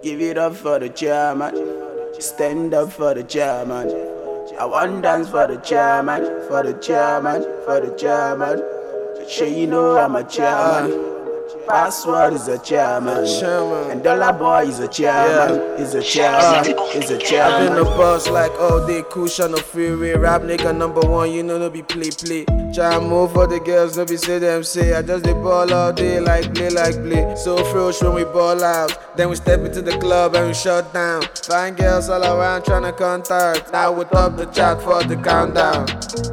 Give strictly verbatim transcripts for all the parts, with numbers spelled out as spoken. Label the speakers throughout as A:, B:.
A: Give it up for the chairman. Stand up for the chairman. I want dance for the chairman, for the chairman, for the chairman. Sure you know I'm a chairman. Password is a chairman,
B: chairman.
A: And Dollar Boy is a chairman, yeah. Is a chairman, uh, is a chairman.
B: I've been a boss like all day, Kush on the freeway. Rap nigga number one, you know no be play play. Try and move for the girls, no be say them say. I just dey ball all day like play like play. So fresh when we ball out, then we step into the club and we shut down. Fine girls all around tryna contact. Now we top the chat for the countdown.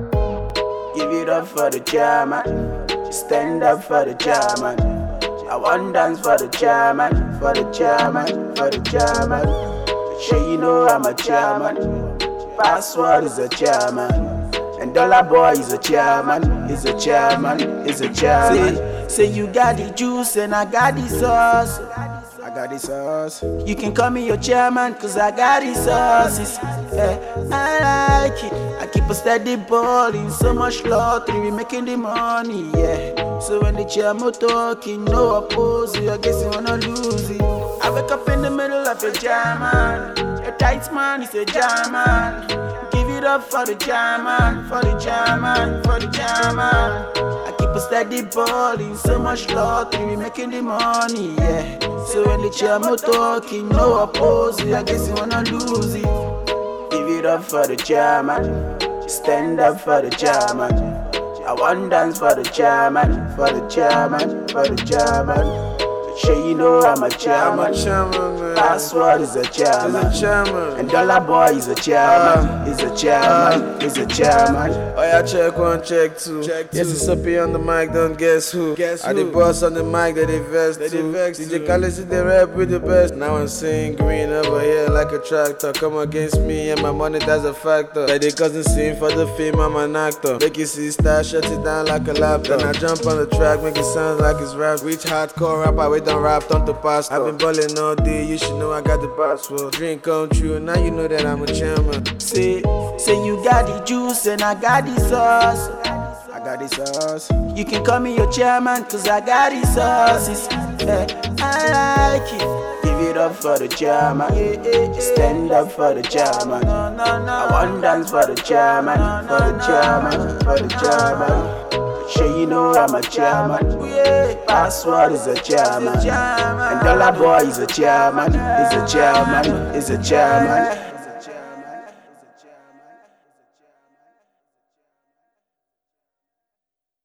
A: Give it up for the chairman, stand up for the chairman. I want dance for the chairman, for the chairman, for the chairman. Sure you know I'm a chairman. Password is a chairman. And Dollar Boy is a chairman, is a chairman, is a chairman. Say, say you got the juice and I got the sauce. I got the sauce. You can call me your chairman cause I got the sauces. Yeah, I like it. I keep a steady balling, so much lottery, we making the money, yeah. So when the chairman talking, no oppose you, I guess you wanna lose it. I wake up in the middle of a German. A tight man is a German. Give it up for the German, for the German, for the German. I keep a steady balling, so much lottery, we making the money, yeah. So when the chairman talking, no oppose you, I guess you wanna lose it. Give it up for the chairman, stand up for the chairman. I want dance for the chairman, for the chairman, for the chairman. Sure you know I'm a chairman.
B: I'm a chairman, man.
A: Password is a chairman.
B: Is a chairman.
A: And Dollar Boy is a chairman. Uh, is a chairman. Uh, is a chairman.
B: Oh yeah, check one, check two.
A: Check two.
B: Yes, it's up here on the mic. Don't guess who.
A: Guess
B: I
A: who?
B: the boss on the mic that they vex too. D J Khaled see the rap with the best. Now I'm seeing green over here like a tractor. Come against me and my money that's a factor. Like they cousin sing for the fame, I'm an actor. Make it see style, shut it down like a laptop. Then I jump on the track, make it sound like it's rap. Reach hardcore rap, I wait on rap, turn to pasta. I've been ballin' all day, you should know I got the password. Dream come true, now you know that I'm a chairman.
A: Say, say you got the juice and I got the sauce. I got the sauce. You can call me your chairman cause I got the sauces. Yeah, I like it. Give it up for the chairman. Stand up for the chairman. I want dance for the chairman, for the chairman, for the chairman. Sure you know I'm a chairman. Password is a chairman. And Dollar Boy is a chairman. Is a chairman. Is a chairman.